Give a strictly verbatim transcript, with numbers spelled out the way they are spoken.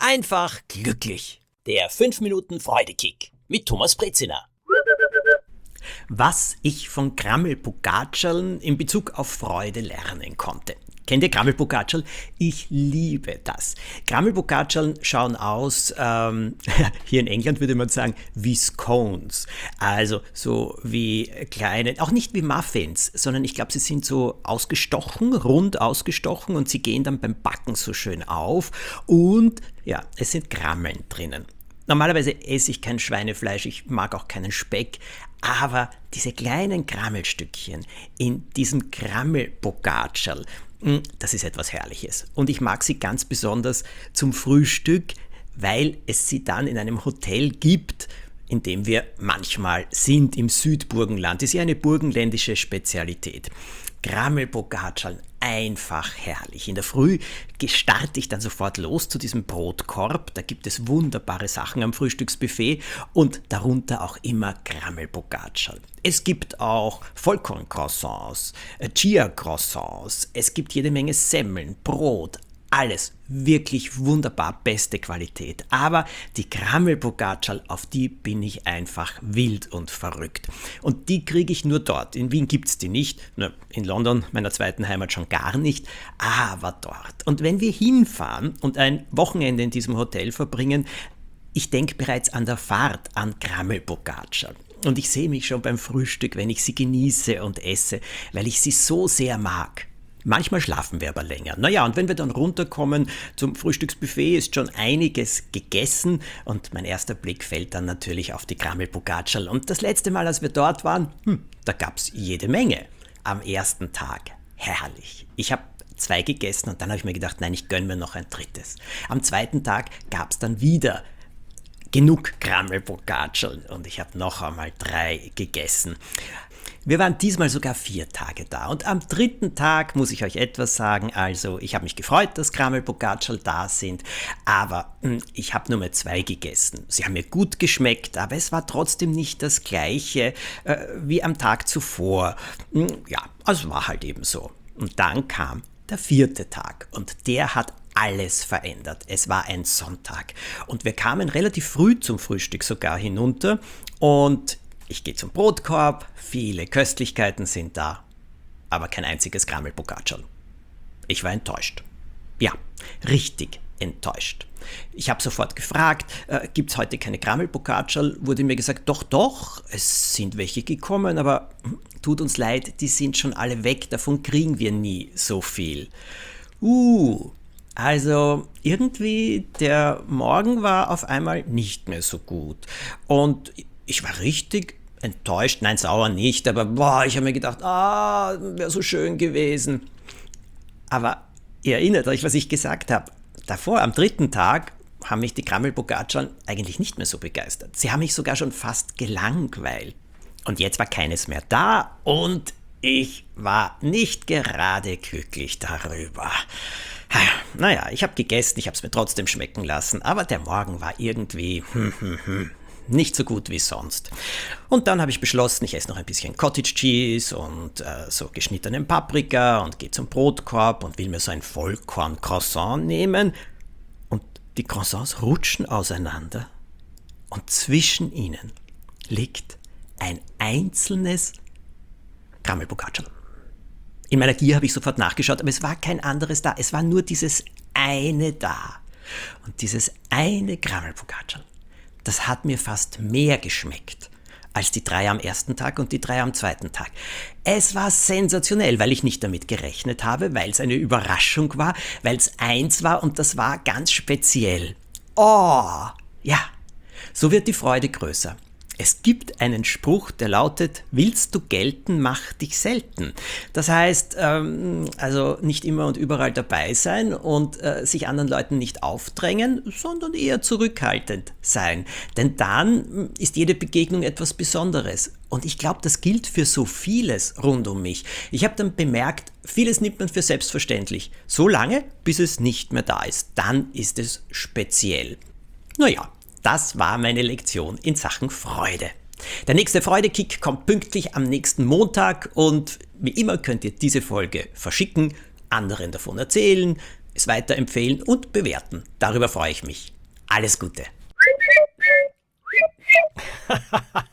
einfach glücklich. Der fünf Minuten Freudekick mit Thomas Brezina. Was ich von Krammel-Pogaczaln in Bezug auf Freude lernen konnte. Kennt ihr Krammel-Pogaczal? Ich liebe das. Krammel-Pogaczaln schauen aus, ähm, hier in England würde man sagen, wie Scones. Also so wie kleine, auch nicht wie Muffins, sondern ich glaube, sie sind so ausgestochen, rund ausgestochen und sie gehen dann beim Backen so schön auf. Und ja, es sind Krammeln drinnen. Normalerweise esse ich kein Schweinefleisch, ich mag auch keinen Speck, aber diese kleinen Krammelstückchen in diesem Krammel-Pogaczal, das ist etwas Herrliches. Und ich mag sie ganz besonders zum Frühstück, weil es sie dann in einem Hotel gibt, in dem wir manchmal sind, im Südburgenland. Das ist ja eine burgenländische Spezialität. Krammel-Pogaczaln, einfach herrlich. In der Früh starte ich dann sofort los zu diesem Brotkorb. Da gibt es wunderbare Sachen am Frühstücksbuffet und darunter auch immer Krammel-Pogaczal. Es gibt auch Vollkorn-Croissants, Chia-Croissants, es gibt jede Menge Semmeln, Brot, alles wirklich wunderbar, beste Qualität. Aber die Krammel-Pogaczal, auf die bin ich einfach wild und verrückt. Und die kriege ich nur dort. In Wien gibt es die nicht. In London, meiner zweiten Heimat, schon gar nicht. Aber dort. Und wenn wir hinfahren und ein Wochenende in diesem Hotel verbringen, ich denke bereits an der Fahrt an Krammel-Pogaczal. Und ich sehe mich schon beim Frühstück, wenn ich sie genieße und esse, weil ich sie so sehr mag. Manchmal schlafen wir aber länger. Naja, und wenn wir dann runterkommen zum Frühstücksbuffet, ist schon einiges gegessen und mein erster Blick fällt dann natürlich auf die Krammel-Pogaczal. Und das letzte Mal, als wir dort waren, hm, da gab es jede Menge. Am ersten Tag, herrlich. Ich habe zwei gegessen und dann habe ich mir gedacht, nein, ich gönne mir noch ein drittes. Am zweiten Tag gab es dann wieder genug Krammel-Pogaczal und ich habe noch einmal drei gegessen. Wir waren diesmal sogar vier Tage da und am dritten Tag muss ich euch etwas sagen, also ich habe mich gefreut, dass Krammel-Pogaczal da sind, aber mh, ich habe nur mehr zwei gegessen. Sie haben mir gut geschmeckt, aber es war trotzdem nicht das gleiche äh, wie am Tag zuvor. Mh, ja, also war halt eben so. Und dann kam der vierte Tag und der hat alles verändert. Es war ein Sonntag und wir kamen relativ früh zum Frühstück sogar hinunter und ich gehe zum Brotkorb, viele Köstlichkeiten sind da, aber kein einziges Krammel-Pogaczal. Ich war enttäuscht. Ja, richtig enttäuscht. Ich habe sofort gefragt, äh, gibt es heute keine Krammel-Pogaczal? Wurde mir gesagt, doch, doch, es sind welche gekommen, aber tut uns leid, die sind schon alle weg, davon kriegen wir nie so viel. Uh, also irgendwie der Morgen war auf einmal nicht mehr so gut und ich war richtig enttäuscht, nein, sauer nicht, aber boah, ich habe mir gedacht, ah, wäre so schön gewesen. Aber ihr erinnert euch, was ich gesagt habe. Davor, am dritten Tag, haben mich die Krammel-Pogaczal eigentlich nicht mehr so begeistert. Sie haben mich sogar schon fast gelangweilt. Und jetzt war keines mehr da und ich war nicht gerade glücklich darüber. Naja, ich habe gegessen, ich habe es mir trotzdem schmecken lassen, aber der Morgen war irgendwie hm, hm, hm. nicht so gut wie sonst. Und dann habe ich beschlossen, ich esse noch ein bisschen Cottage Cheese und äh, so geschnittenen Paprika und gehe zum Brotkorb und will mir so ein Vollkorn-Croissant nehmen. Und die Croissants rutschen auseinander und zwischen ihnen liegt ein einzelnes Krammel-Pogaczal. In meiner Gier habe ich sofort nachgeschaut, aber es war kein anderes da. Es war nur dieses eine da. Und dieses eine Krammel-Pogaczal, das hat mir fast mehr geschmeckt als die drei am ersten Tag und die drei am zweiten Tag. Es war sensationell, weil ich nicht damit gerechnet habe, weil es eine Überraschung war, weil es eins war und das war ganz speziell. Oh, ja, so wird die Freude größer. Es gibt einen Spruch, der lautet, willst du gelten, mach dich selten. Das heißt, ähm, also nicht immer und überall dabei sein und äh, sich anderen Leuten nicht aufdrängen, sondern eher zurückhaltend sein. Denn dann ist jede Begegnung etwas Besonderes. Und ich glaube, das gilt für so vieles rund um mich. Ich habe dann bemerkt, vieles nimmt man für selbstverständlich. So lange, bis es nicht mehr da ist. Dann ist es speziell. Naja. Das war meine Lektion in Sachen Freude. Der nächste Freudekick kommt pünktlich am nächsten Montag und wie immer könnt ihr diese Folge verschicken, anderen davon erzählen, es weiterempfehlen und bewerten. Darüber freue ich mich. Alles Gute.